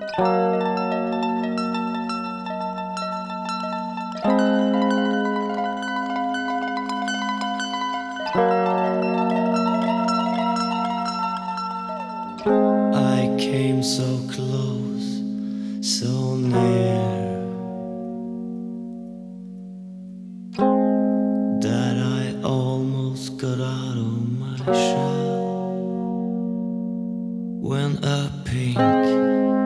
I came so close, so near, that I almost got out of my shell when a pink